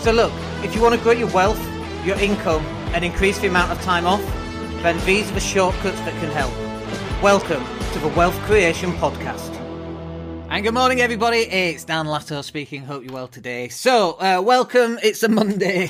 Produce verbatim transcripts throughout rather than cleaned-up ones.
So look, if you want to grow your wealth, your income, and increase the amount of time off, then these are the shortcuts that can help. Welcome to the Wealth Creation Podcast. And good morning, everybody. It's Dan Latto speaking. Hope you're well today. So, uh, welcome. It's a Monday.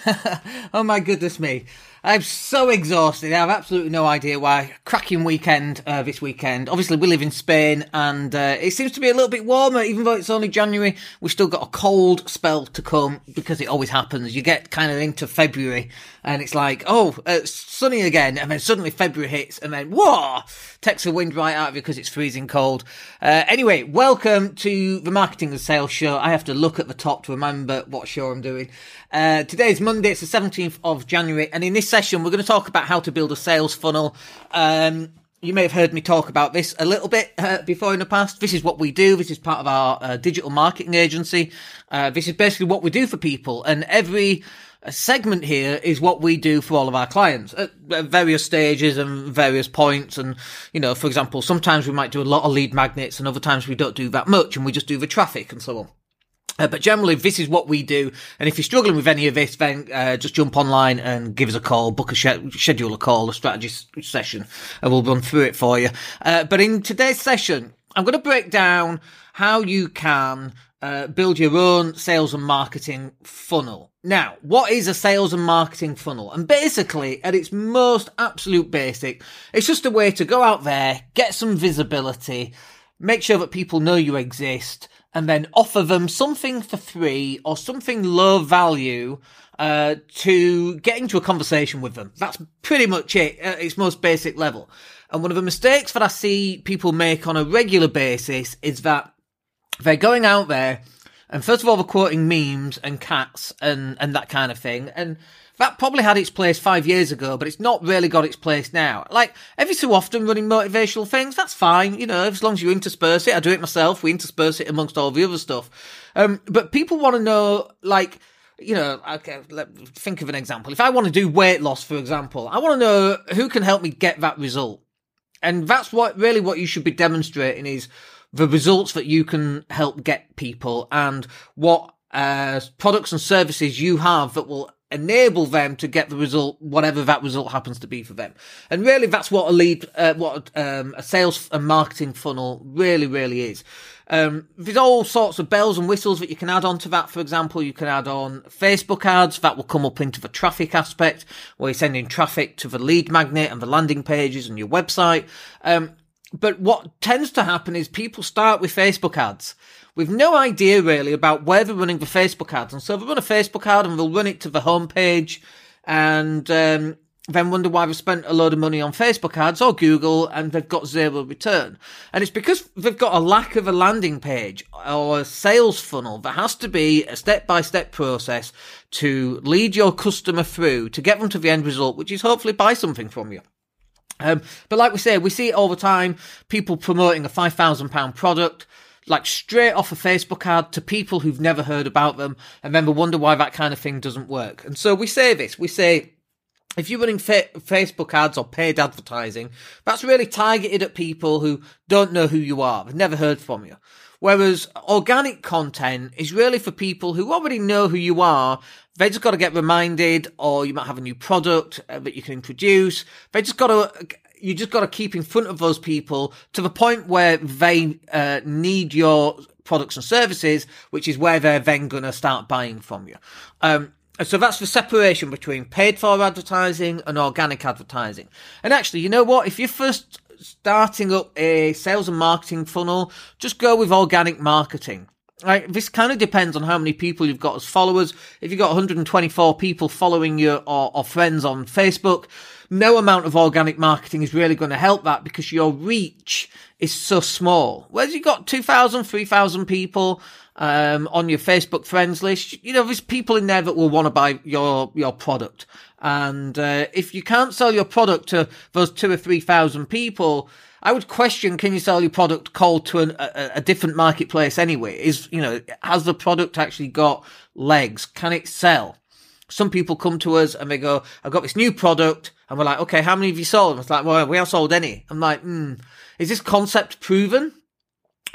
Oh my goodness me. I'm so exhausted. I have absolutely no idea why. Cracking weekend uh, this weekend. Obviously, we live in Spain, and uh, it seems to be a little bit warmer, even though it's only January. We've still got a cold spell to come, because it always happens. You get kind of into February, and it's like, oh, it's sunny again, and then suddenly February hits, and then, whoa, takes the wind right out of you because it's freezing cold. Uh, anyway, welcome to the Marketing and Sales Show. I have to look at the top to remember what show I'm doing. Uh, today is Monday, it's the seventeenth of January, and in this session we're going to talk about how to build a sales funnel. Um, you may have heard me talk about this a little bit uh, before in the past. This is what we do. This is part of our uh, digital marketing agency. Uh, this is basically what we do for people, and every uh, segment here is what we do for all of our clients at, at various stages and various points. And, you know, for example, sometimes we might do a lot of lead magnets, and other times we don't do that much, and we just do the traffic and so on. Uh, but generally, this is what we do. And if you're struggling with any of this, then uh, just jump online and give us a call, book a sh- schedule a call, a strategy s- session, and we'll run through it for you. Uh, but in today's session, I'm going to break down how you can uh, build your own sales and marketing funnel. Now, what is a sales and marketing funnel? And basically, at its most absolute basic, it's just a way to go out there, get some visibility, make sure that people know you exist, and then offer them something for free or something low value uh, to get into a conversation with them. That's pretty much it at its most basic level. And one of the mistakes that I see people make on a regular basis is that they're going out there and first of all they're quoting memes and cats and, and that kind of thing. And that probably had its place five years ago, but it's not really got its place now. Like, every so often running motivational things, that's fine, you know, as long as you intersperse it. I do it myself. We intersperse it amongst all the other stuff. Um, but people want to know, like, you know, okay, let me think of an example. If I want to do weight loss, for example, I want to know who can help me get that result. And that's what really what you should be demonstrating is the results that you can help get people and what uh, products and services you have that will enable them to get the result, whatever that result happens to be for them. And really, that's what a lead, uh, what um, a sales and marketing funnel really, really is. Um, there's all sorts of bells and whistles that you can add on to that. For example, you can add on Facebook ads that will come up into the traffic aspect, where you're sending traffic to the lead magnet and the landing pages and your website. Um, but what tends to happen is people start with Facebook ads with no idea really about where they're running the Facebook ads. And so they'll run a Facebook ad and they'll run it to the homepage and um, then wonder why they've spent a load of money on Facebook ads or Google and they've got zero return. And it's because they've got a lack of a landing page or a sales funnel that has to be a step-by-step process to lead your customer through to get them to the end result, which is hopefully buy something from you. Um, but like we say, we see it all the time, people promoting a five thousand pound product, like straight off a Facebook ad to people who've never heard about them, and then they wonder why that kind of thing doesn't work. And so we say this, we say, if you're running fa- Facebook ads or paid advertising, that's really targeted at people who don't know who you are, they've never heard from you. Whereas organic content is really for people who already know who you are. They just got to get reminded, or you might have a new product that you can introduce. They just got to, you just got to keep in front of those people to the point where they uh, need your products and services, which is where they're then going to start buying from you. Um, so that's the separation between paid for advertising and organic advertising. And actually, you know what? If you're first starting up a sales and marketing funnel, just go with organic marketing. Right, this kind of depends on how many people you've got as followers. If you've got one hundred twenty-four people following you or, or friends on Facebook, no amount of organic marketing is really going to help that because your reach is so small. Whereas you've got two thousand, three thousand people um, on your Facebook friends list, you know, there's people in there that will want to buy your, your product. And uh, if you can't sell your product to those two or three thousand people, I would question, can you sell your product cold to an, a, a different marketplace anyway? Is, you know, has the product actually got legs? Can it sell? Some people come to us and they go, I've got this new product. And we're like, okay, how many have you sold? And it's like, well, we haven't sold any. I'm like, hmm, is this concept proven?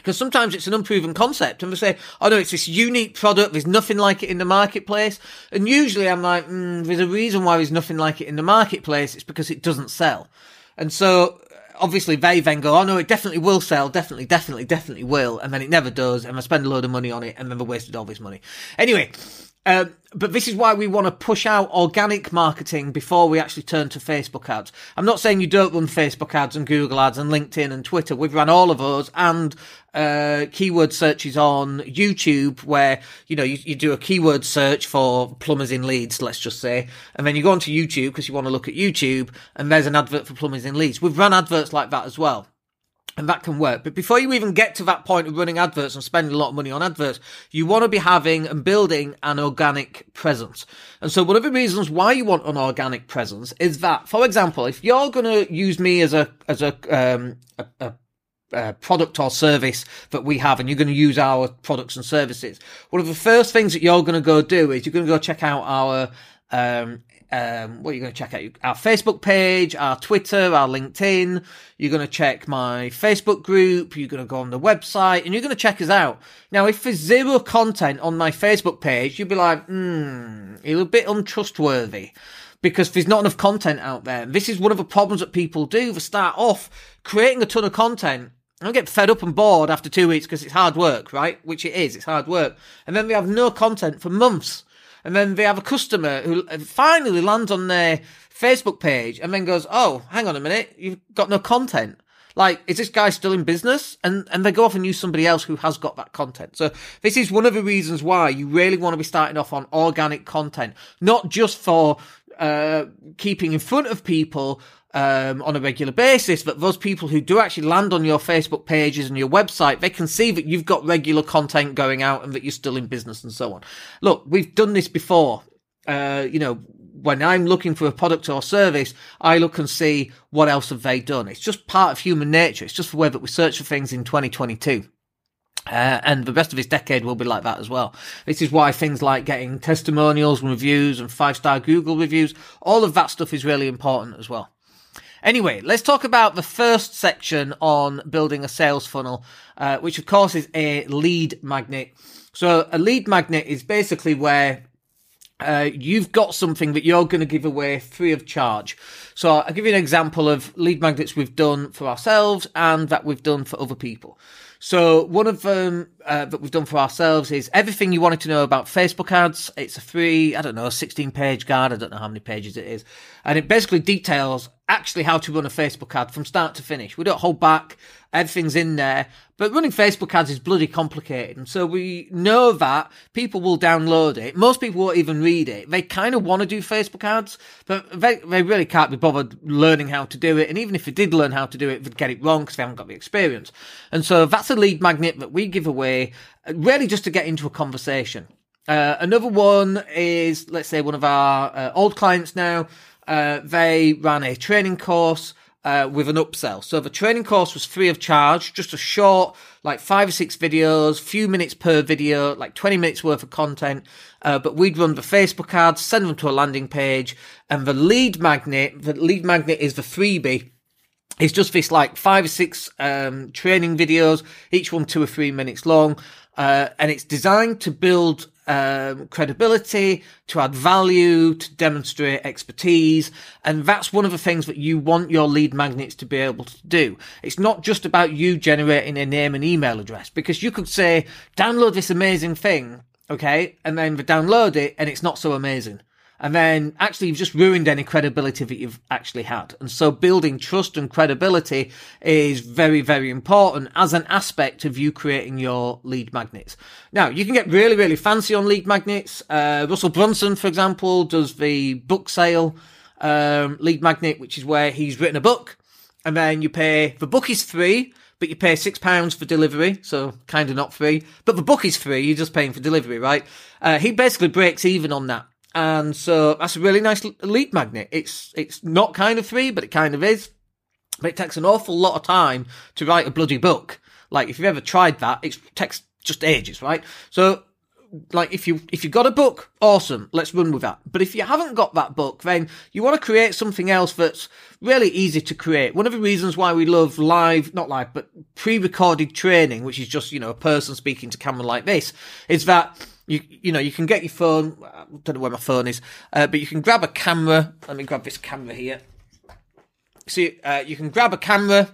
Because sometimes it's an unproven concept and they say, oh no, it's this unique product, there's nothing like it in the marketplace. And usually I'm like, mm, there's a reason why there's nothing like it in the marketplace. It's because it doesn't sell. And so obviously they then go, oh no, it definitely will sell, definitely, definitely, definitely will. And then it never does. And they spend a load of money on it and then they wasted all this money. Anyway, Um, but this is why we want to push out organic marketing before we actually turn to Facebook ads. I'm not saying you don't run Facebook ads and Google ads and LinkedIn and Twitter. We've run all of those and uh, keyword searches on YouTube where, you know, you, you do a keyword search for plumbers in Leeds, let's just say, and then you go onto YouTube because you want to look at YouTube and there's an advert for plumbers in Leeds. We've run adverts like that as well. And that can work. But before you even get to that point of running adverts and spending a lot of money on adverts, you want to be having and building an organic presence. And so one of the reasons why you want an organic presence is that, for example, if you're going to use me as a, as a, um, a, a Uh, product or service that we have and you're going to use our products and services, one of the first things that you're going to go do is you're going to go check out our um um what are you going to check out? Our Facebook page, our Twitter, our LinkedIn. You're going to check my Facebook group, you're going to go on the website and you're going to check us out. Now if there's zero content on my Facebook page, you'll be like, hmm it's a bit untrustworthy, because there's not enough content out there. This is one of the problems that people do. They start off creating a ton of content and get fed up and bored after two weeks because it's hard work, right? Which it is, it's hard work. And then they have no content for months. And then they have a customer who finally lands on their Facebook page and then goes, oh, hang on a minute, you've got no content. Like, is this guy still in business? And and they go off and use somebody else who has got that content. So this is one of the reasons why you really want to be starting off on organic content, not just for uh keeping in front of people um on a regular basis, but those people who do actually land on your Facebook pages and your website, they can see that you've got regular content going out and that you're still in business and so on. Look, we've done this before. Uh, you know, when I'm looking for a product or service, I look and see what else have they done. It's just part of human nature. It's just the way that we search for things in twenty twenty-two. Uh, and the rest of this decade will be like that as well. This is why things like getting testimonials and reviews and five-star Google reviews, all of that stuff is really important as well. Anyway, let's talk about the first section on building a sales funnel, uh, which of course is a lead magnet. So a lead magnet is basically where Uh, you've got something that you're going to give away free of charge. So I'll give you an example of lead magnets we've done for ourselves and that we've done for other people. So one of them uh, that we've done for ourselves is everything you wanted to know about Facebook ads. It's a free, I don't know, sixteen page guide. I don't know how many pages it is. And it basically details actually how to run a Facebook ad from start to finish. We don't hold back. Everything's in there. But running Facebook ads is bloody complicated. And so we know that people will download it. Most people won't even read it. They kind of want to do Facebook ads, but they, they really can't be bothered learning how to do it. And even if they did learn how to do it, they'd get it wrong because they haven't got the experience. And so that's a lead magnet that we give away, really just to get into a conversation. Uh, another one is, let's say, one of our uh, old clients now. Uh, they ran a training course Uh, with an upsell. So the training course was free of charge, just a short, like five or six videos, few minutes per video, like twenty minutes worth of content. Uh, but we'd run the Facebook ads, send them to a landing page, and the lead magnet, the lead magnet is the freebie. It's just this like five or six um, training videos, each one two or three minutes long. Uh, and it's designed to build um, credibility, to add value, to demonstrate expertise. And that's one of the things that you want your lead magnets to be able to do. It's not just about you generating a name and email address, because you could say, download this amazing thing, okay? And then they download it and it's not so amazing. And then actually you've just ruined any credibility that you've actually had. And so building trust and credibility is very, very important as an aspect of you creating your lead magnets. Now, you can get really, really fancy on lead magnets. Uh, Russell Brunson, for example, does the book sale um, lead magnet, which is where he's written a book. And then you pay, the book is free, but you pay six pounds for delivery, so kind of not free. But the book is free, you're just paying for delivery, right? Uh, he basically breaks even on that. And so that's a really nice lead magnet. It's it's not kind of free, but it kind of is. But it takes an awful lot of time to write a bloody book. Like, if you've ever tried that, it takes just ages, right? So like, if you, if you've got a book, awesome, let's run with that. But if you haven't got that book, then you want to create something else that's really easy to create. One of the reasons why we love live, not live, but pre-recorded training, which is just, you know, a person speaking to camera like this, is that you, you know, you can get your phone, I don't know where my phone is, uh, but you can grab a camera. Let me grab this camera here. So, uh, you can grab a camera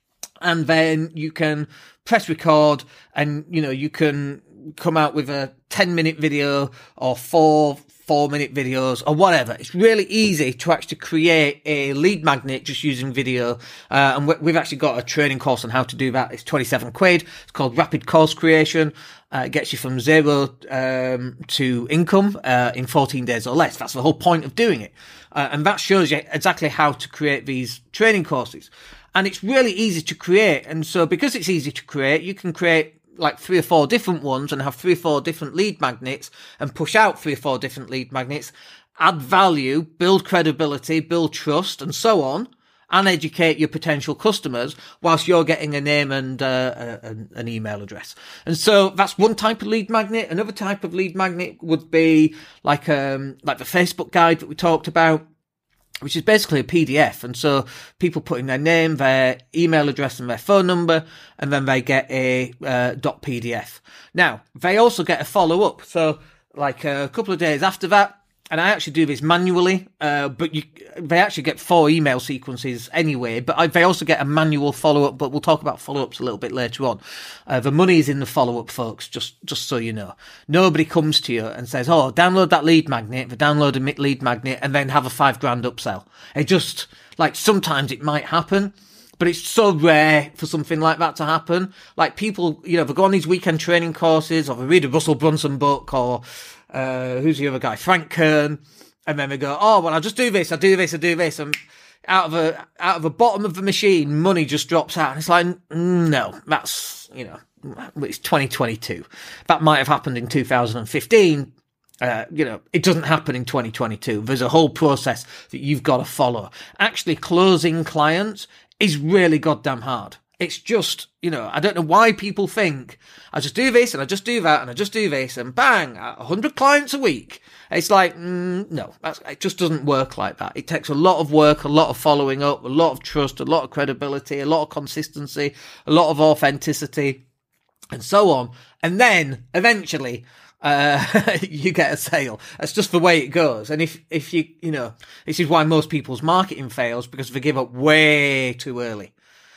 and then you can press record and, you know, you can come out with a ten minute video or four four minute videos or whatever. It's really easy to actually create a lead magnet just using video. Uh, and we've actually got a training course on how to do that. It's twenty-seven quid. It's called Rapid Course Creation. Uh, it gets you from zero, um, to income, uh, in fourteen days or less. That's the whole point of doing it. Uh, and that shows you exactly how to create these training courses. And it's really easy to create. And so because it's easy to create, you can create like three or four different ones and have three or four different lead magnets and push out three or four different lead magnets, add value, build credibility, build trust, and so on, and educate your potential customers whilst you're getting a name and uh, a, an email address. And so that's one type of lead magnet. Another type of lead magnet would be like um like the Facebook guide that we talked about, which is basically a P D F. And so people put in their name, their email address and their phone number, and then they get a uh, .pdf. Now, they also get a follow-up. So like a couple of days after that, and I actually do this manually, uh, but you, they actually get four email sequences anyway, but I, they also get a manual follow-up, but we'll talk about follow-ups a little bit later on. Uh, the money is in the follow-up, folks, just, just so you know. Nobody comes to you and says, oh, download that lead magnet, they download a lead magnet, and then have a five grand upsell. It just, like, sometimes it might happen, but it's so rare for something like that to happen. Like, people, you know, they go on these weekend training courses, or they read a Russell Brunson book, or Uh, who's the other guy? Frank Kern. And then they go, oh, well, I'll just do this, I do this, I do this. And out of a, out of the bottom of the machine, money just drops out. And it's like, no, that's, you know, it's twenty twenty-two. That might have happened in two thousand fifteen. Uh, you know, it doesn't happen in twenty twenty-two. There's a whole process that you've got to follow. Actually, closing clients is really goddamn hard. It's just, you know, I don't know why people think I just do this and I just do that and I just do this and bang, a hundred clients a week. It's like, mm, no, that's, it just doesn't work like that. It takes a lot of work, a lot of following up, a lot of trust, a lot of credibility, a lot of consistency, a lot of authenticity, and so on. And then eventually, uh, you get a sale. That's just the way it goes. And if, if you, you know, this is why most people's marketing fails, because they give up way too early.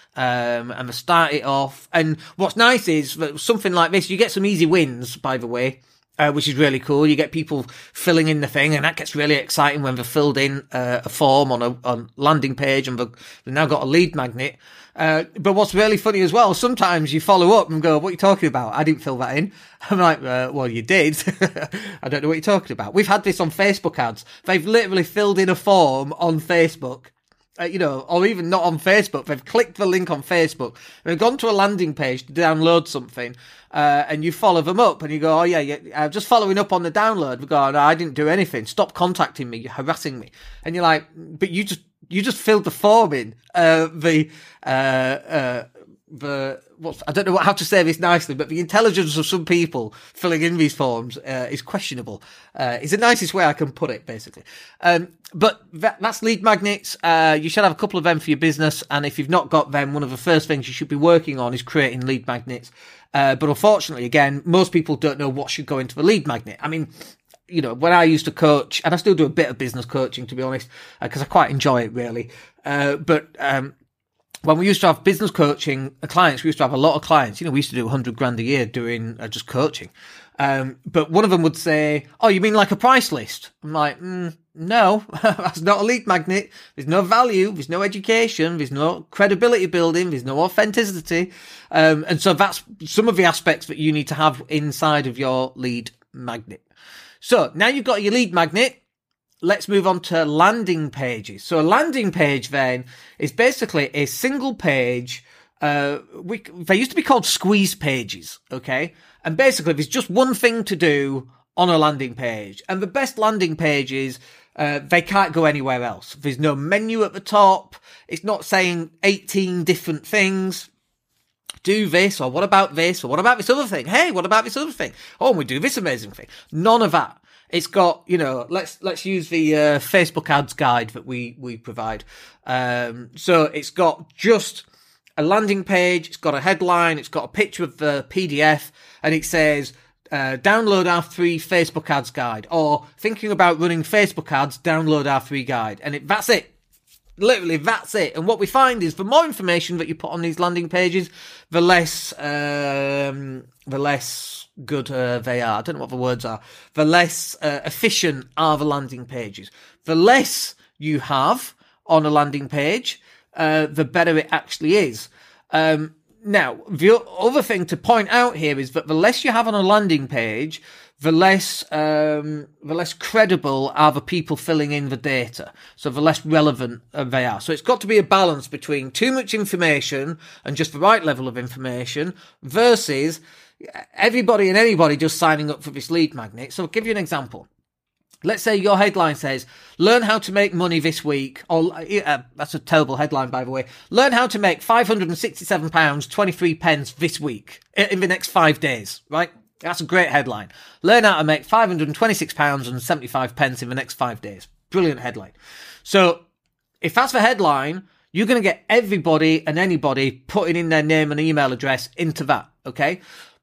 Um, and they start it off. And what's nice is that something like this, you get some easy wins, by the way, uh, which is really cool. You get people filling in the thing, and that gets really exciting when they've filled in uh, a form on a on landing page and they've, they've now got a lead magnet. Uh, but what's really funny as well, sometimes you follow up and go, what are you talking about? I didn't fill that in. I'm like, uh, well, you did. I don't know what you're talking about. We've had this on Facebook ads. They've literally filled in a form on Facebook. Uh, you know, or even not on Facebook. They've clicked the link on Facebook. They've gone to a landing page to download something, uh, and you follow them up, and you go, oh yeah, yeah, I'm just following up on the download. We go, no, I didn't do anything. Stop contacting me. You're harassing me. And you're like, but you just, you just filled the form in. Uh, the, uh, uh, the, what's, I don't know how to say this nicely, but the intelligence of some people filling in these forms, uh, is questionable. Uh, is the nicest way I can put it, basically. Um, but that, that's lead magnets. Uh, you should have a couple of them for your business. And if you've not got them, one of the first things you should be working on is creating lead magnets. Uh, but unfortunately, again, most people don't know what should go into the lead magnet. I mean, you know, when I used to coach, and I still do a bit of business coaching, to be honest, because uh, I quite enjoy it, really. Uh, but, um, when we used to have business coaching clients, we used to have a lot of clients. You know, we used to do a hundred grand a year doing uh, just coaching. Um, but one of them would say, oh, you mean like a price list? I'm like, mm, no, that's not a lead magnet. There's no value. There's no education. There's no credibility building. There's no authenticity. Um, and so that's some of the aspects that you need to have inside of your lead magnet. So now you've got your lead magnet. Let's move on to landing pages. So a landing page then is basically a single page. Uh, we, they used to be called squeeze pages. Okay. And basically there's just one thing to do on a landing page. And the best landing pages, uh, they can't go anywhere else. There's no menu at the top. It's not saying eighteen different things. do this, or what about this, or what about this other thing? Hey, what about this other thing? Oh, and we do this amazing thing. None of that. It's got, you know, let's let's use the uh, Facebook ads guide that we we provide. Um, so it's got just a landing page, it's got a headline, it's got a picture of the P D F, and it says, uh, download our free Facebook ads guide, or thinking about running Facebook ads, download our free guide. And it, that's it. Literally, that's it. And what we find is the more information that you put on these landing pages, the less, um, the less good uh, they are. I don't know what the words are. The less uh, efficient are the landing pages. The less you have on a landing page, uh, the better it actually is. Um, now, the other thing to point out here is that the less you have on a landing page, the less um, the less credible are the people filling in the data. So the less relevant uh, they are. So it's got to be a balance between too much information and just the right level of information versus everybody and anybody just signing up for this lead magnet. So I'll give you an example. Let's say your headline says, learn how to make money this week. Or uh, that's a terrible headline, by the way. Learn how to make five hundred sixty-seven pounds twenty-three pence this week in the next five days, right? That's a great headline. Learn how to make five hundred twenty-six pounds seventy-five pence in the next five days. Brilliant headline. So if that's the headline, you're going to get everybody and anybody putting in their name and email address into that, okay?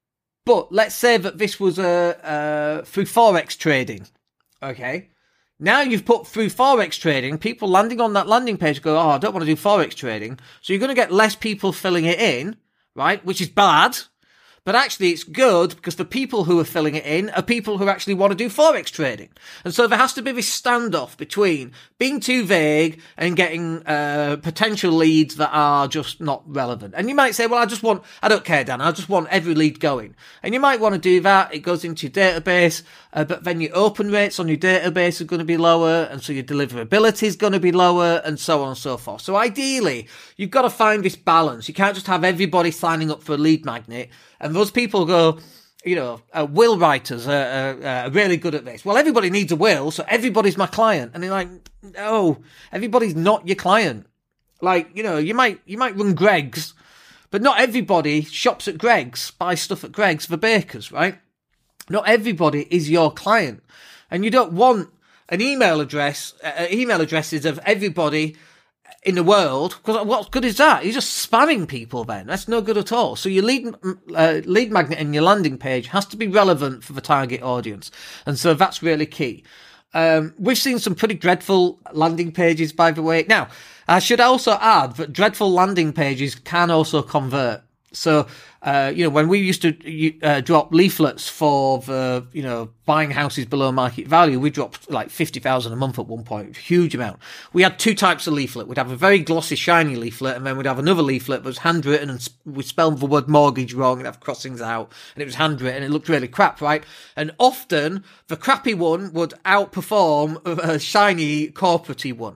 But let's say that this was a, uh, through Forex trading, okay? Now you've put through Forex trading, people landing on that landing page go, oh, I don't want to do Forex trading. So you're going to get less people filling it in, right? Which is bad. But actually it's good because the people who are filling it in are people who actually want to do Forex trading. And so there has to be this standoff between being too vague and getting uh, potential leads that are just not relevant. And you might say, well, I just want, I don't care, Dan, I just want every lead going. And you might want to do that. It goes into your database, uh, but then your open rates on your database are going to be lower. And so your deliverability is going to be lower and so on and so forth. So ideally, you've got to find this balance. You can't just have everybody signing up for a lead magnet. And those people go, you know, uh, will writers are, are, are really good at this. Well, everybody needs a will, so everybody's my client. And they're like, no, everybody's not your client. Like, you know, you might you might run Greggs, but not everybody shops at Greggs, buys stuff at Greggs for bakers, right? Not everybody is your client. And you don't want an email address, uh, email addresses of everybody in the world, because what good is that? You're just spamming people then. That's no good at all. So your lead, uh, lead magnet in your landing page has to be relevant for the target audience. And so that's really key. Um, we've seen some pretty dreadful landing pages, by the way. Now, I should also add that dreadful landing pages can also convert. So, uh, you know, when we used to uh, drop leaflets for the, you know, buying houses below market value, we dropped like fifty thousand a month at one point, huge amount. We had two types of leaflet. We'd have a very glossy, shiny leaflet, and then we'd have another leaflet that was handwritten, and we spelled the word mortgage wrong and have crossings out, and it was handwritten, and it looked really crap, right? And often the crappy one would outperform a shiny, corporate-y one.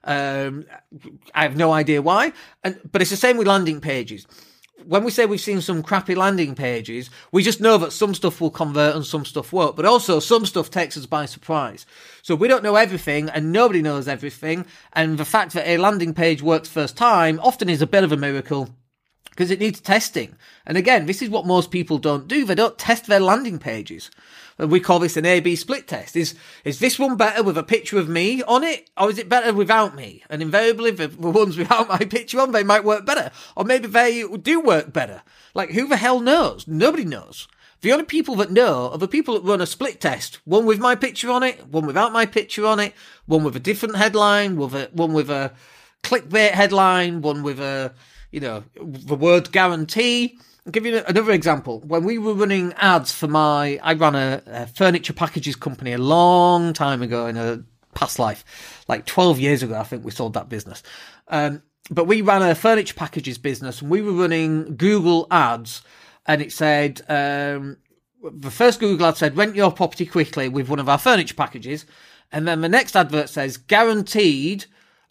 Um, I have no idea why, and but it's the same with landing pages. When we say we've seen some crappy landing pages, we just know that some stuff will convert and some stuff won't. But also, some stuff takes us by surprise. So we don't know everything, and nobody knows everything. And the fact that a landing page works first time often is a bit of a miracle, because it needs testing. And again, this is what most people don't do. They don't test their landing pages. We call this an A B split test. Is is this one better with a picture of me on it, or is it better without me? And invariably, the, the ones without my picture on, they might work better. Or maybe they do work better. Like, who the hell knows? Nobody knows. The only people that know are the people that run a split test. One with my picture on it, one without my picture on it, one with a different headline, with a, one with a clickbait headline, one with a, you know, the word guarantee. I'll give you another example. When we were running ads for my, I ran a, a furniture packages company a long time ago in a past life, like twelve years ago, I think we sold that business. Um, but we ran a furniture packages business, and we were running Google ads, and it said, um, the first Google ad said, rent your property quickly with one of our furniture packages. And then the next advert says, guaranteed,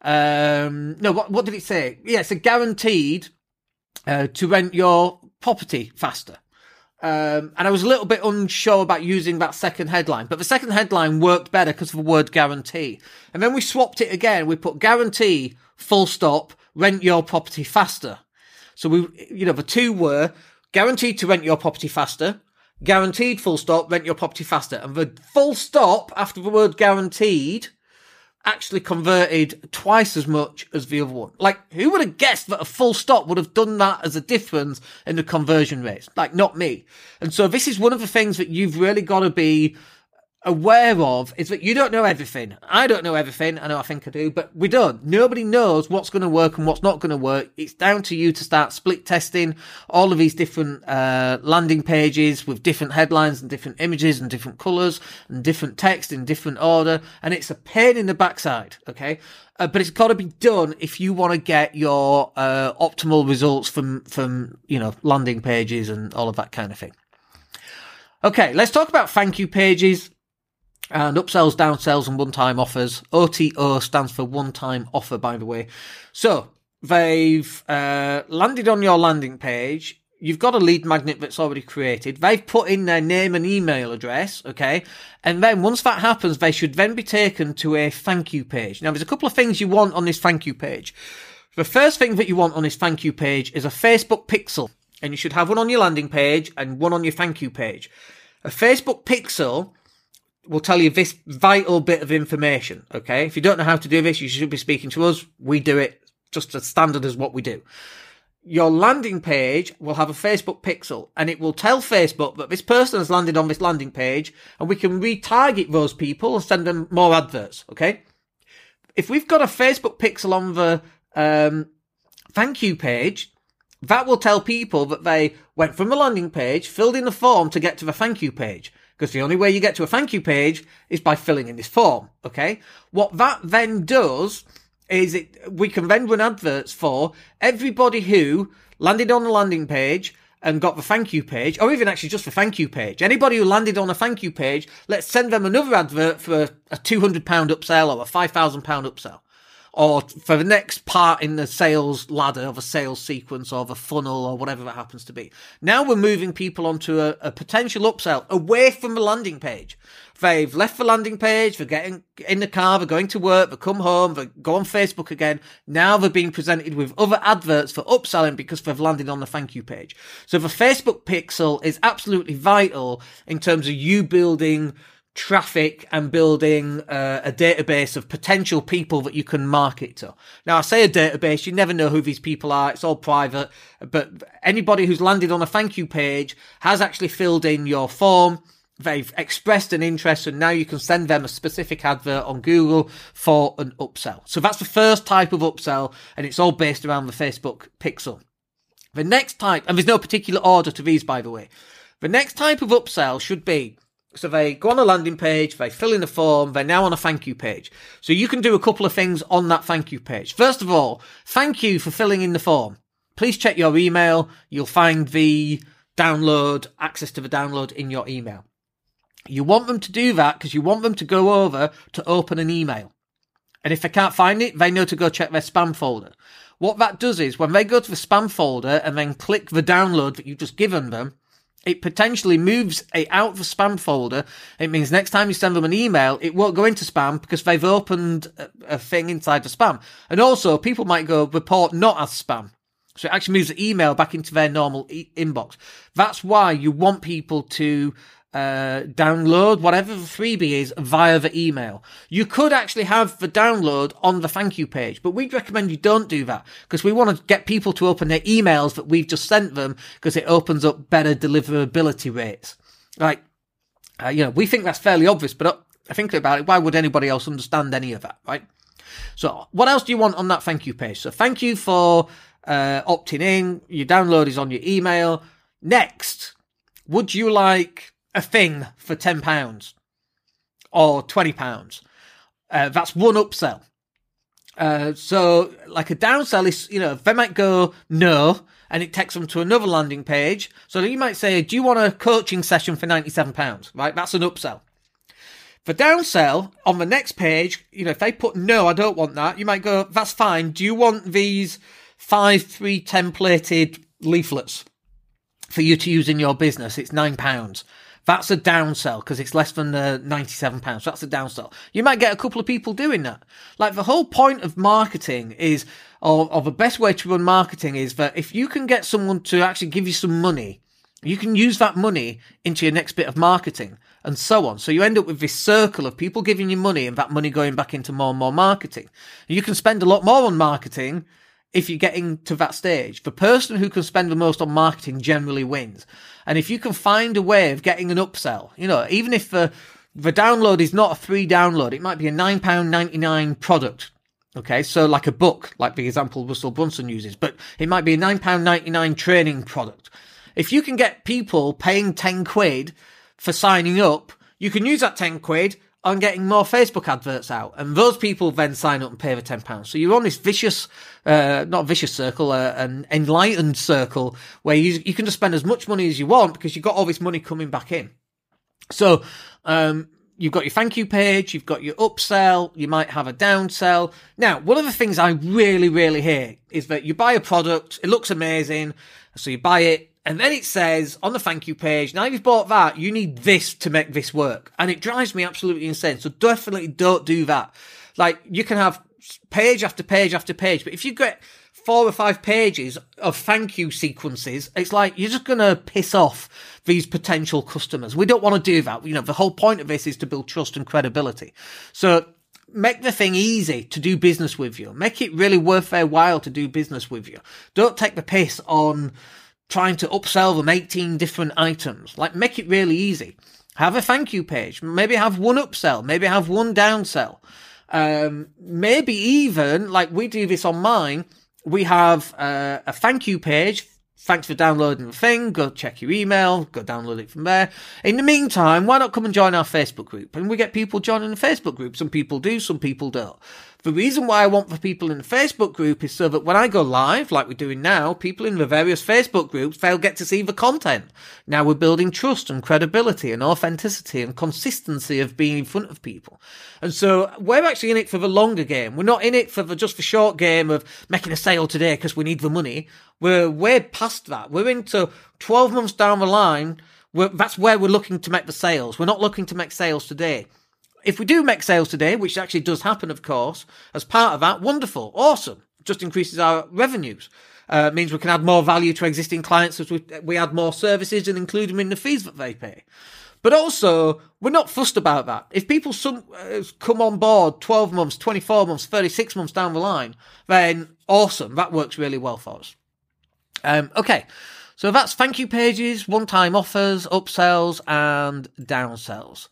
um, no, what, what did it say? Yeah, it said guaranteed, uh, to rent your property faster. Um, and I was a little bit unsure about using that second headline, but the second headline worked better because of the word guarantee. And then we swapped it again. We put guarantee, full stop, rent your property faster. So we, you know, the two were guaranteed to rent your property faster, guaranteed full stop, rent your property faster. And the full stop after the word guaranteed actually converted twice as much as the other one. Like, who would have guessed that a full stop would have done that as a difference in the conversion rates? Like, not me. And so this is one of the things that you've really got to be aware of, is that you don't know everything. I don't know everything. I know I think I do, but we don't. Nobody knows what's going to work and what's not going to work. It's down to you to start split testing all of these different uh landing pages with different headlines and different images and different colours and different text in different order. And it's a pain in the backside, okay? Uh, but it's got to be done if you want to get your uh optimal results from, from, you know, landing pages and all of that kind of thing. Okay, let's talk about thank you pages. And upsells, downsells, and one-time offers. O T O stands for one-time offer, by the way. So, they've uh, landed on your landing page. You've got a lead magnet that's already created. They've put in their name and email address, okay? And then once that happens, they should then be taken to a thank you page. Now, there's a couple of things you want on this thank you page. The first thing that you want on this thank you page is a Facebook pixel. And you should have one on your landing page and one on your thank you page. A Facebook pixel will tell you this vital bit of information, okay? If you don't know how to do this, you should be speaking to us. We do it just as standard as what we do. Your landing page will have a Facebook pixel, and it will tell Facebook that this person has landed on this landing page, and we can retarget those people and send them more adverts, okay? If we've got a Facebook pixel on the um, thank you page, that will tell people that they went from the landing page, filled in the form to get to the thank you page. Because the only way you get to a thank you page is by filling in this form, okay? What that then does is it we can then run adverts for everybody who landed on the landing page and got the thank you page, or even actually just the thank you page. Anybody who landed on a thank you page, let's send them another advert for a, a two hundred pounds upsell or a five thousand pounds upsell. Or for the next part in the sales ladder of a sales sequence or of a funnel or whatever that happens to be. Now we're moving people onto a, a potential upsell away from the landing page. They've left the landing page, they're getting in the car, they're going to work, they come home, they go on Facebook again. Now they're being presented with other adverts for upselling because they've landed on the thank you page. So the Facebook pixel is absolutely vital in terms of you building traffic and building uh, a database of potential people that you can market to. Now, I say a database, you never know who these people are, it's all private, but anybody who's landed on a thank you page has actually filled in your form, they've expressed an interest, and now you can send them a specific advert on Google for an upsell. So that's the first type of upsell, and it's all based around the Facebook pixel. The next type, and there's no particular order to these, by the way, the next type of upsell should be, so they go on a landing page, they fill in a form, they're now on a thank you page. So you can do a couple of things on that thank you page. First of all, thank you for filling in the form. Please check your email. You'll find the download, access to the download in your email. You want them to do that because you want them to go over to open an email. And if they can't find it, they know to go check their spam folder. What that does is when they go to the spam folder and then click the download that you've just given them, it potentially moves it out of the spam folder. It means next time you send them an email, it won't go into spam because they've opened a, a thing inside the spam. And also, people might go report not as spam. So it actually moves the email back into their normal e- inbox. That's why you want people to uh download whatever the freebie is via the email. You could actually have the download on the thank you page, but we'd recommend you don't do that because we want to get people to open their emails that we've just sent them because it opens up better deliverability rates. Like, uh, you know, we think that's fairly obvious, but uh, I think about it, why would anybody else understand any of that, right? So what else do you want on that thank you page? So thank you for uh opting in. Your download is on your email. Next, would you like a thing for ten pounds or twenty pounds? Uh, that's one upsell. Uh, so like a downsell is, you know, they might go no, and it takes them to another landing page. So you might say, do you want a coaching session for ninety-seven pounds? Right? That's an upsell. For downsell, on the next page, you know, if they put no, I don't want that, you might go, that's fine. Do you want these five free templated leaflets for you to use in your business? It's nine pounds. That's a downsell because it's less than uh, ninety-seven pounds. That's a downsell. You might get a couple of people doing that. Like the whole point of marketing is, or, or the best way to run marketing is that if you can get someone to actually give you some money, you can use that money into your next bit of marketing and so on. So you end up with this circle of people giving you money and that money going back into more and more marketing. And you can spend a lot more on marketing if you're getting to that stage. The person who can spend the most on marketing generally wins. And if you can find a way of getting an upsell, you know, even if the, the download is not a free download, it might be a nine pounds ninety-nine product. Okay, so like a book, like the example Russell Brunson uses, but it might be a nine pounds ninety-nine training product. If you can get people paying ten quid for signing up, you can use that ten quid on getting more Facebook adverts out. And those people then sign up and pay the ten pounds. So you're on this vicious, uh, not vicious circle, uh, an enlightened circle where you, you can just spend as much money as you want because you've got all this money coming back in. So, um, you've got your thank you page, you've got your upsell, you might have a downsell. Now, one of the things I really, really hate is that you buy a product, it looks amazing, so you buy it, and then it says on the thank you page, now you've bought that, you need this to make this work. And it drives me absolutely insane. So definitely don't do that. Like, you can have page after page after page, but if you get four or five pages of thank you sequences, it's like you're just going to piss off these potential customers. We don't want to do that. You know, the whole point of this is to build trust and credibility. So make the thing easy to do business with you. Make it really worth their while to do business with you. Don't take the piss on trying to upsell them eighteen different items. Like, make it really easy. Have a thank you page. Maybe have one upsell. Maybe have one downsell. Um, maybe even, like we do this on mine, we have uh, a thank you page. Thanks for downloading the thing. Go check your email. Go download it from there. In the meantime, why not come and join our Facebook group? And we get people joining the Facebook group. Some people do, some people don't. The reason why I want the people in the Facebook group is so that when I go live, like we're doing now, people in the various Facebook groups, they'll get to see the content. Now we're building trust and credibility and authenticity and consistency of being in front of people. And so we're actually in it for the longer game. We're not in it for the, just the short game of making a sale today because we need the money. We're way past that. We're into twelve months down the line. We're, that's where we're looking to make the sales. We're not looking to make sales today. If we do make sales today, which actually does happen, of course, as part of that, wonderful, awesome. Just increases our revenues. Uh, means we can add more value to existing clients as we, we add more services and include them in the fees that they pay. But also, we're not fussed about that. If people some, uh, come on board twelve months, twenty-four months, thirty-six months down the line, then awesome. That works really well for us. Um, okay. So that's thank you pages, one-time offers, upsells, and downsells.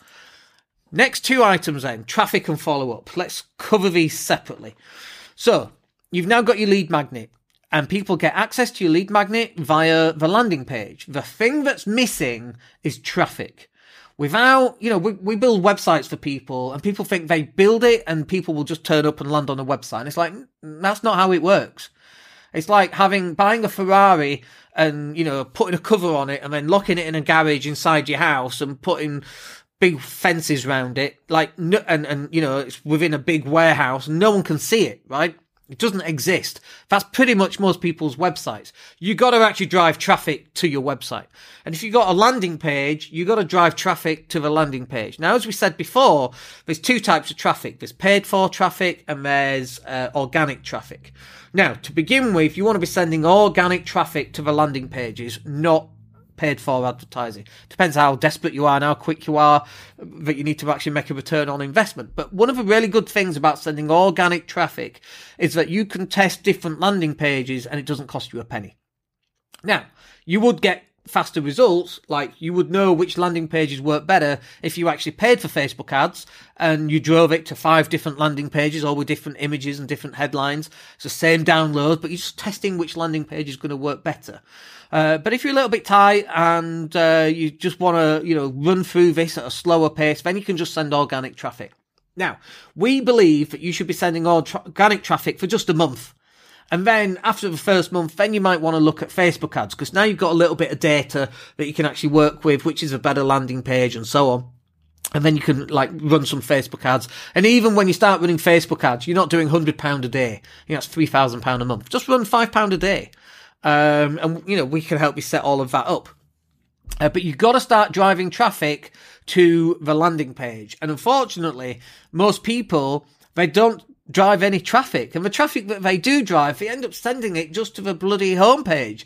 Next two items then, traffic and follow-up. Let's cover these separately. So, you've now got your lead magnet, and people get access to your lead magnet via the landing page. The thing that's missing is traffic. Without, you know, we, we build websites for people, and people think they build it, and people will just turn up and land on a website. And it's like, that's not how it works. It's like having, buying a Ferrari and, you know, putting a cover on it, and then locking it in a garage inside your house, and putting big fences around it, like, and, and, you know, it's within a big warehouse, no one can see it, right? It doesn't exist. That's pretty much most people's websites. You got to actually drive traffic to your website. And if you got a landing page, you got to drive traffic to the landing page. Now, as we said before, there's two types of traffic. There's paid for traffic and there's uh, organic traffic. Now, to begin with, you want to be sending organic traffic to the landing pages, not paid for advertising. Depends how desperate you are and how quick you are that you need to actually make a return on investment. But one of the really good things about sending organic traffic is that you can test different landing pages and it doesn't cost you a penny. Now, you would get faster results, like you would know which landing pages work better if you actually paid for Facebook ads and you drove it to five different landing pages, all with different images and different headlines. It's the same download, but you're just testing which landing page is going to work better. Uh, but if you're a little bit tight and uh, you just want to, you know, run through this at a slower pace, then you can just send organic traffic. Now, we believe that you should be sending organic traffic for just a month. And then after the first month, then you might want to look at Facebook ads, because now you've got a little bit of data that you can actually work with, which is a better landing page and so on. And then you can like run some Facebook ads. And even when you start running Facebook ads, you're not doing one hundred pounds a day. You know, that's three thousand pounds a month. Just run five pounds a day. Um, and, you know, we can help you set all of that up. Uh, but you've got to start driving traffic to the landing page. And unfortunately, most people, they don't drive any traffic. And the traffic that they do drive, they end up sending it just to the bloody homepage.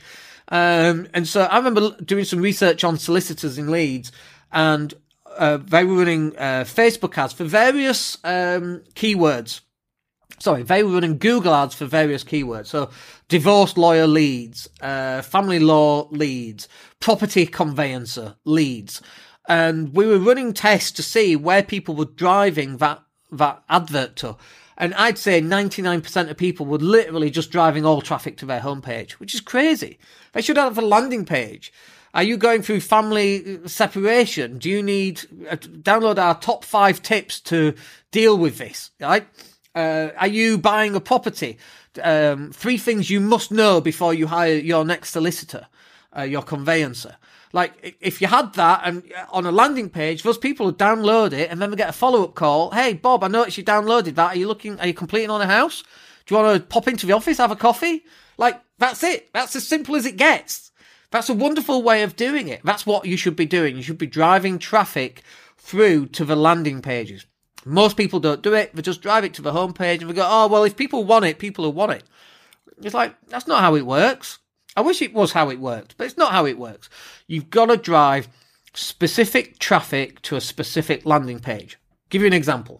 Um, and so I remember doing some research on solicitors in Leeds, and uh, they were running uh, Facebook ads for various um, keywords. Sorry, they were running Google ads for various keywords. So divorce lawyer leads, uh, family law leads, property conveyancer leads. And we were running tests to see where people were driving that, that advert to. And I'd say ninety-nine percent of people were literally just driving all traffic to their homepage, which is crazy. They should have a landing page. Are you going through family separation? Do you need uh, download our top five tips to deal with this, right? Uh, are you buying a property? Um, three things you must know before you hire your next solicitor, uh, your conveyancer. Like, if you had that and on a landing page, those people would download it and then they get a follow-up call. Hey, Bob, I noticed you downloaded that. Are you looking, are you completing on a house? Do you want to pop into the office, have a coffee? Like, that's it. That's as simple as it gets. That's a wonderful way of doing it. That's what you should be doing. You should be driving traffic through to the landing pages. Most people don't do it. They just drive it to the homepage and they go, oh, well, if people want it, people will want it. It's like, that's not how it works. I wish it was how it worked, but it's not how it works. You've got to drive specific traffic to a specific landing page. Give you an example.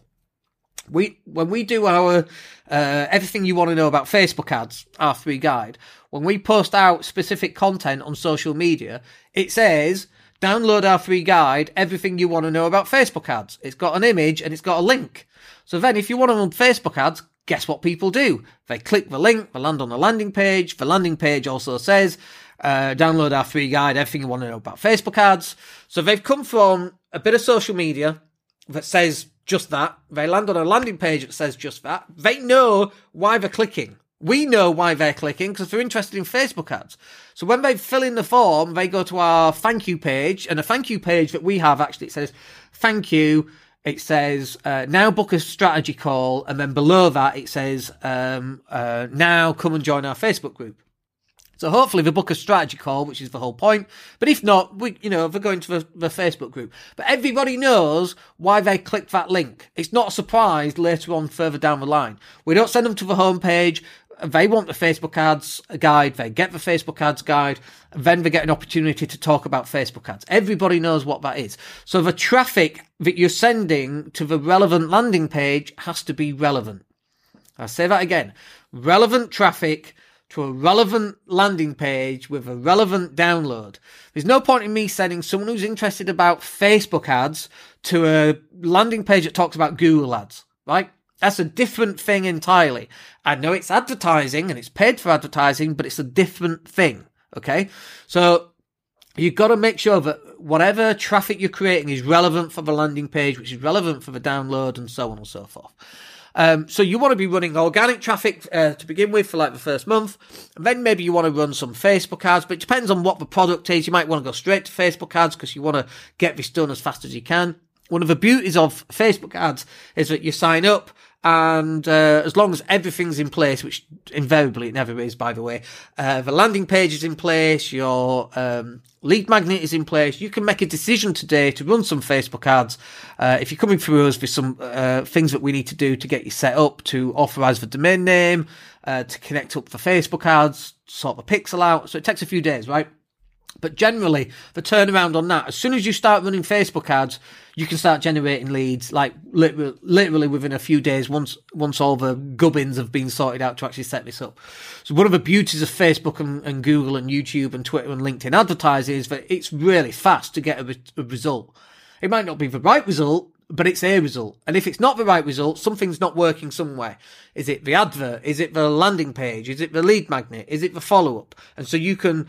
We, when we do our, uh, everything you want to know about Facebook ads, our free guide, when we post out specific content on social media, it says, download our free guide, everything you want to know about Facebook ads. It's got an image and it's got a link. So then if you want to run Facebook ads, guess what people do? They click the link, they land on the landing page. The landing page also says, uh, download our free guide, everything you want to know about Facebook ads. So they've come from a bit of social media that says just that. They land on a landing page that says just that. They know why they're clicking. We know why they're clicking because they're interested in Facebook ads. So when they fill in the form, they go to our thank you page, and a thank you page that we have actually, it says, thank you. It says, uh, now book a strategy call. And then below that, it says, um, uh, now come and join our Facebook group. So hopefully they book a strategy call, which is the whole point. But if not, we, you know, they're going to the, the Facebook group. But everybody knows why they clicked that link. It's not a surprise later on further down the line. We don't send them to the homepage. They want the Facebook ads guide. They get the Facebook ads guide. And then they get an opportunity to talk about Facebook ads. Everybody knows what that is. So the traffic that you're sending to the relevant landing page has to be relevant. I'll say that again. Relevant traffic to a relevant landing page with a relevant download. There's no point in me sending someone who's interested about Facebook ads to a landing page that talks about Google ads, right? That's a different thing entirely. I know it's advertising and it's paid for advertising, but it's a different thing, okay? So you've got to make sure that whatever traffic you're creating is relevant for the landing page, which is relevant for the download, and so on and so forth. Um, so you want to be running organic traffic uh, to begin with for like the first month, and then maybe you want to run some Facebook ads, but it depends on what the product is. You might want to go straight to Facebook ads because you want to get this done as fast as you can. One of the beauties of Facebook ads is that you sign up, and uh, as long as everything's in place, which invariably it never is, by the way, uh, the landing page is in place, your um, lead magnet is in place, you can make a decision today to run some Facebook ads. Uh, if you're coming through us with some uh, things that we need to do to get you set up, to authorize the domain name, uh, to connect up the Facebook ads, sort the pixel out. So it takes a few days, right? But generally, the turnaround on that, as soon as you start running Facebook ads, you can start generating leads, like literally, literally within a few days, once once all the gubbins have been sorted out to actually set this up. So one of the beauties of Facebook and, and Google and YouTube and Twitter and LinkedIn advertising is that it's really fast to get a, re- a result. It might not be the right result, but it's a result. And if it's not the right result, something's not working somewhere. Is it the advert? Is it the landing page? Is it the lead magnet? Is it the follow-up? And so you can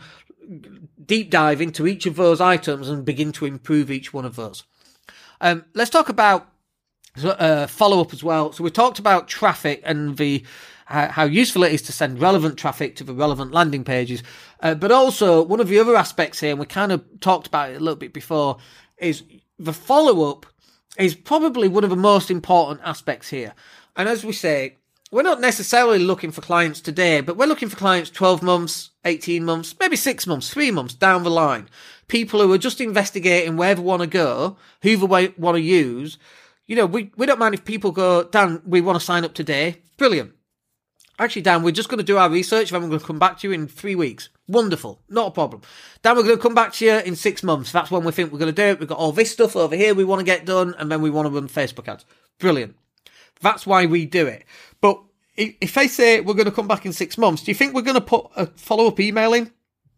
deep dive into each of those items and begin to improve each one of those. Um, let's talk about uh, follow-up as well. So we talked about traffic and the uh, how useful it is to send relevant traffic to the relevant landing pages. Uh, but also, one of the other aspects here, and we kind of talked about it a little bit before, is the follow-up is probably one of the most important aspects here. And as we say, we're not necessarily looking for clients today, but we're looking for clients twelve months, eighteen months, maybe six months, three months down the line. People who are just investigating where they want to go, who they want to use. You know, we, we don't mind if people go, Dan, we want to sign up today. Brilliant. Actually, Dan, we're just going to do our research, then we're going to come back to you in three weeks. Wonderful. Not a problem. Dan, we're going to come back to you in six months. That's when we think we're going to do it. We've got all this stuff over here we want to get done, and then we want to run Facebook ads. Brilliant. That's why we do it. But if they say we're going to come back in six months, do you think we're going to put a follow-up email in?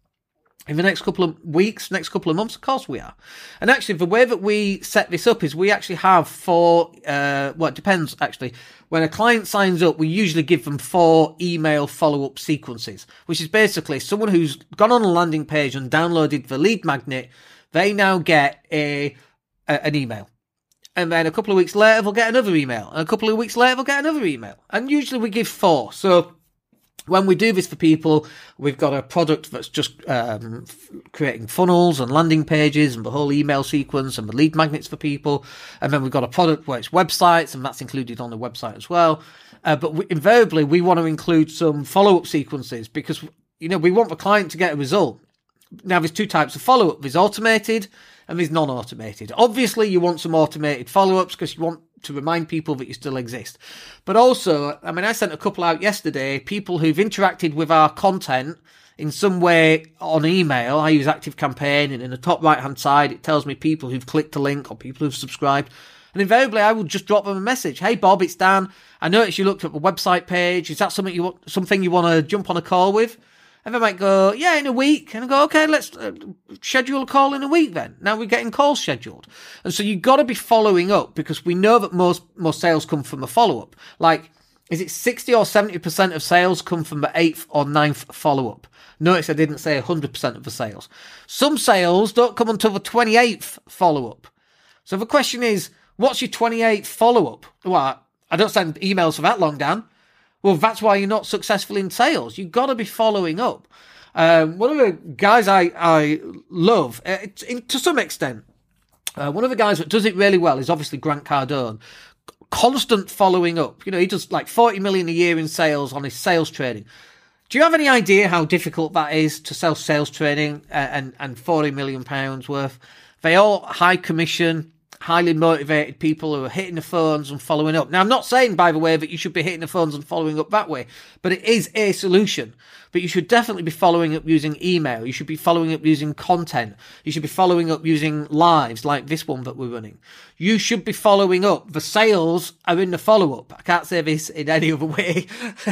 In the next couple of weeks, next couple of months? Of course we are. And actually, the way that we set this up is we actually have four, uh, well, it depends, actually. When a client signs up, we usually give them four email follow-up sequences, which is basically someone who's gone on a landing page and downloaded the lead magnet, they now get a, a an email. And then a couple of weeks later, they'll get another email. And a couple of weeks later, they'll get another email. And usually we give four. So when we do this for people, we've got a product that's just um, creating funnels and landing pages and the whole email sequence and the lead magnets for people. And then we've got a product where it's websites, and that's included on the website as well. Uh, but we, invariably, we want to include some follow-up sequences because, you know, we want the client to get a result. Now, there's two types of follow-up. There's automated and there's non-automated. Obviously, you want some automated follow-ups because you want to remind people that you still exist. But also, I mean, I sent a couple out yesterday, people who've interacted with our content in some way on email. I use ActiveCampaign, and in the top right-hand side, it tells me people who've clicked a link or people who've subscribed. And invariably, I will just drop them a message. Hey, Bob, it's Dan. I noticed you looked at the website page. Is that something you want, something you want to jump on a call with? And they might go, yeah, in a week. And I go, okay, let's uh, schedule a call in a week then. Now we're getting calls scheduled. And so you've got to be following up because we know that most, most sales come from a follow-up. Like, is it sixty or seventy percent of sales come from the eighth or ninth follow-up? Notice I didn't say one hundred percent of the sales. Some sales don't come until the twenty-eighth follow-up. So the question is, what's your twenty-eighth follow-up? Well, I don't send emails for that long, Dan. Well, that's why you're not successful in sales. You've got to be following up. Um, one of the guys I, I love, uh, in, to some extent, uh, one of the guys that does it really well is obviously Grant Cardone. Constant following up. You know, he does like forty million a year in sales on his sales training. Do you have any idea how difficult that is to sell sales training uh, and, and forty million pounds worth? They all high commission, highly motivated people who are hitting the phones and following up. Now, I'm not saying, by the way, that you should be hitting the phones and following up that way, but it is a solution. But you should definitely be following up using email. You should be following up using content. You should be following up using lives like this one that we're running. You should be following up. The sales are in the follow-up. I can't say this in any other way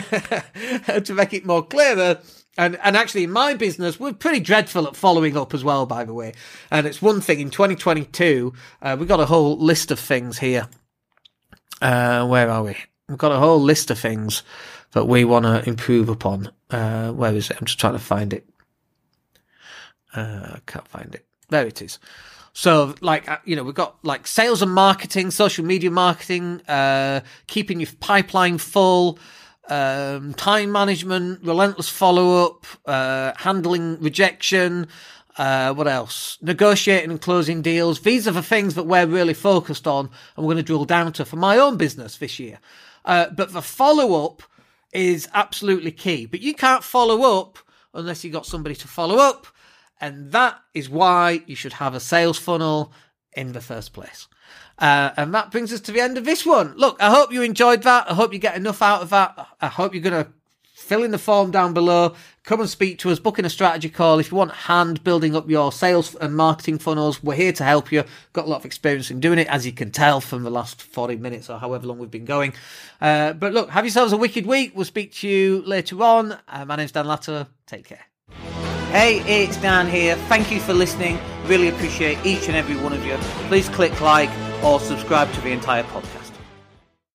to make it more clearer. And and actually, in my business, we're pretty dreadful at following up as well, by the way. And it's one thing in twenty twenty-two, uh, we've got a whole list of things here. Uh, where are we? We've got a whole list of things that we want to improve upon. Uh, where is it? I'm just trying to find it. Uh, I can't find it. There it is. So, like, you know, we've got like sales and marketing, social media marketing, uh, keeping your pipeline full, Um, time management, relentless follow-up, uh, handling rejection, uh, what else? Negotiating and closing deals. These are the things that we're really focused on and we're going to drill down to for my own business this year. Uh, but the follow-up is absolutely key. But you can't follow up unless you've got somebody to follow up. And that is why you should have a sales funnel in the first place. Uh, and that brings us to the end of this one. Look, I hope you enjoyed that. I hope you get enough out of that. I hope you're going to fill in the form down below. Come and speak to us. Book in a strategy call. If you want hand building up your sales and marketing funnels, we're here to help you. Got a lot of experience in doing it, as you can tell from the last forty minutes or however long we've been going. Uh, but look, have yourselves a wicked week. We'll speak to you later on. Uh, my name's Dan Latto. Take care. Hey, it's Dan here. Thank you for listening. Really appreciate each and every one of you. Please click like or subscribe to the entire podcast.